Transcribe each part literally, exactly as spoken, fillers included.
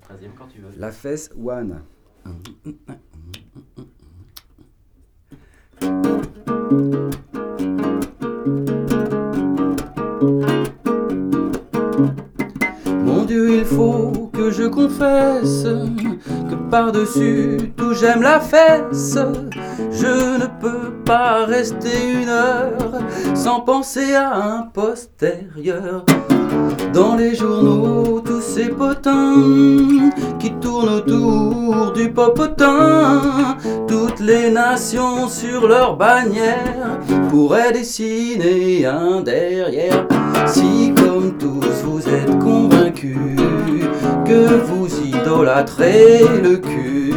Troisième quand tu veux. La fesse one. Mon Dieu, il faut que je confesse que par-dessus tout j'aime la fesse. Je ne peux pas rester une heure sans penser à un postérieur. Dans les journaux, tous ces potins qui tournent autour du popotin, toutes les nations sur leur bannière pourraient dessiner un derrière. Si comme tous vous êtes convaincus que vous idolâtrez le cul,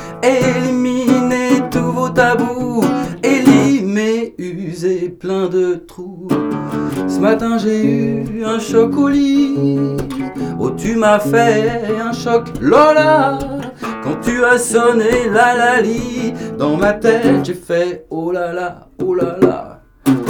éliminez tous vos tabous, élimez, usez plein de trous. Ce matin j'ai eu un choc au lit. Oh, tu m'as fait un choc, Lola. Quand tu as sonné la la li, dans ma tête j'ai fait oh là là, oh là là.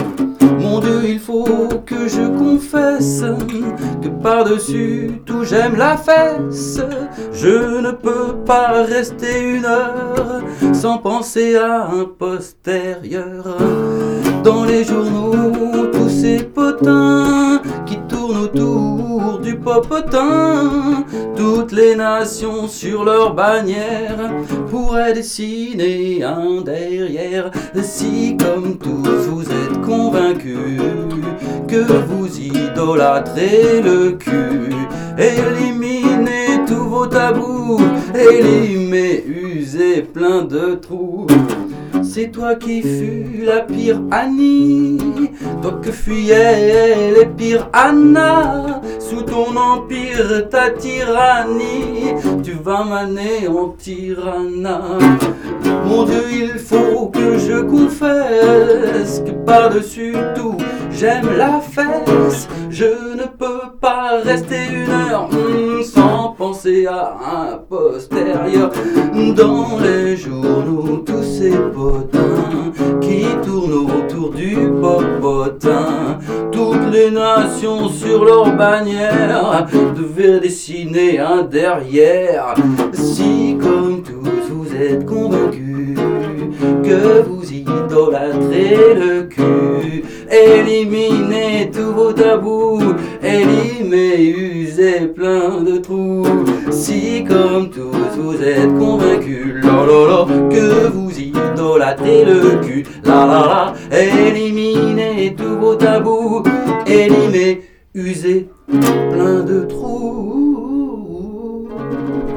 Mon Dieu, il faut que je confesse que par-dessus tout j'aime la fesse. Je ne peux pas rester une heure sans penser à un postérieur. Dans les journaux, tous ces potins qui tournent autour du popotin, toutes les nations sur leur bannière pourraient dessiner un derrière. Si comme tous vous êtes convaincus que vous idolâtrez le cul, éliminez tous vos tabous, élimez, usez plein de trous. C'est toi qui fus la pire Annie, toi que fuyaient les pires Anna. Sous ton empire, ta tyrannie, tu vas m'anéantir, Anna. Mon Dieu, il faut que je confesse que par-dessus tout, j'aime la fesse. Je ne peux pas rester une heure mm, sans penser à un postérieur. Dans les journaux, tous ces potins qui tournent autour du popotin, toutes les nations sur leur bannière devaient dessiner un derrière. Si comme tous vous êtes convaincus que vous idolâtrez le cul, éliminez tous vos tabous, élimez, usez plein de trous. Si comme tous vous êtes convaincus, la la la, que vous idolâtrez le cul, la la la, éliminez tous vos tabous, élimez, usez plein de trous.